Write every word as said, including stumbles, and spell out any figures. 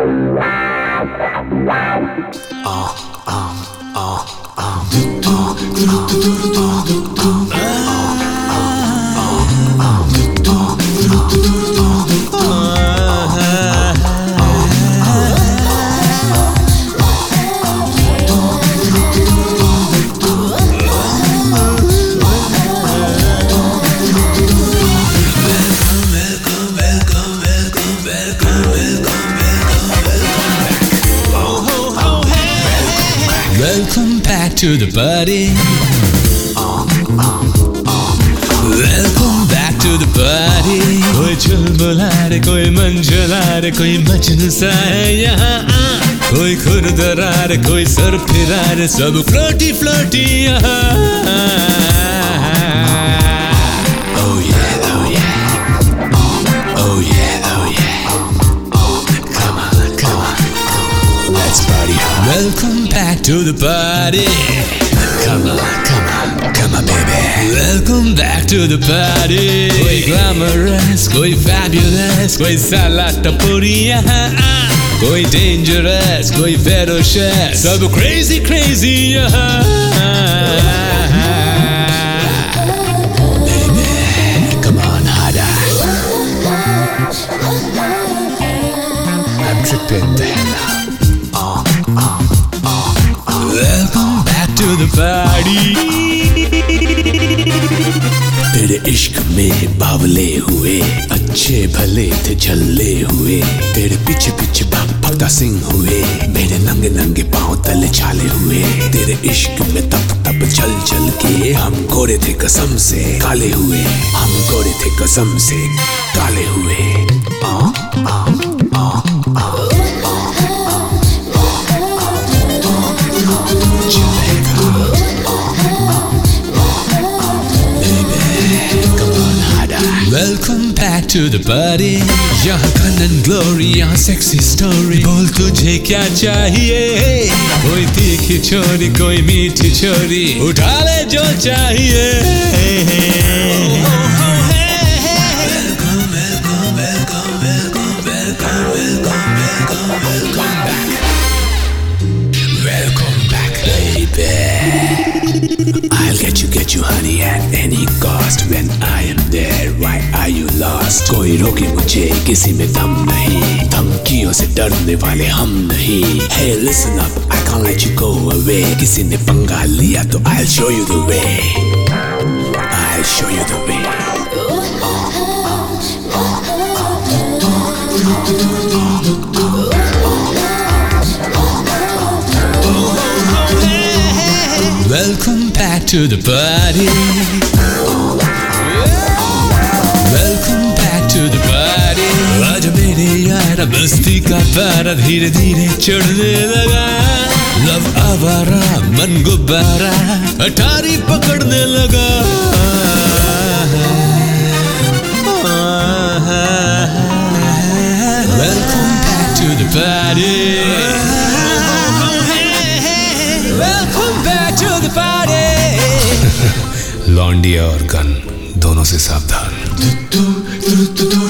Welcome back to the party. Welcome back to the party. कोई चुलबुला रे, कोई मंजुला रे, कोई मजनू सा है यहाँ. कोई खुरदरा रे, कोई सर फिरा रे, सब फ्लोटी फ्लोटी यहाँ. Oh yeah, oh yeah, oh yeah, oh yeah. Come on, come on, let's party hard. Welcome back to the party. Come on, come on, come on, baby. Welcome back to the party. कोई glamorous, कोई fabulous, कोई साला टपोरी यहाँ. कोई dangerous, कोई ferocious, सब crazy crazy यहाँ. Baby, come on harder. I'm tripping the hell out. Welcome back to the party. तेरे इश्क में बावले हुए, अच्छे भले थे झल्ले हुए. तेरे पीछे पीछे भाग भगता सिंह हुए, मेरे नंगे नंगे पाँव तले छाले हुए. तेरे इश्क में तप तप चल चल के हम गोरे थे कसम से काले हुए. हम गोरे थे कसम से काले हुए. आ, आ, आ, आ. Welcome back to the party. यहाँ fun and glory, यहाँ sexy story. बोल तुझे क्या चाहिए? कोई तीखी छोरी, कोई मीठी छोरी, उठा ले जो चाहिए. Welcome, welcome, welcome, welcome, welcome, welcome, welcome, welcome back. Welcome back, baby. I'll get you, get you, honey, at any cost. When I am there, why are you lost? कोई रोके मुझे, किसी में दम नहीं. धमकियों से डरने वाले हम नहीं. Hey, listen up, I can't let you go away. किसी ने पंगा लिया तो I'll show you the way. I'll show you the way. Welcome back to the party. Welcome back to the party. आज मेरे यार बस्ती का पारा धीरे धीरे चढ़ने लगा. लव आवारा मन गुब्बारा अटारी पकड़ने लगा. Welcome back to the party. Welcome back to the party. लौंडिया और गन दोनों से सावधान.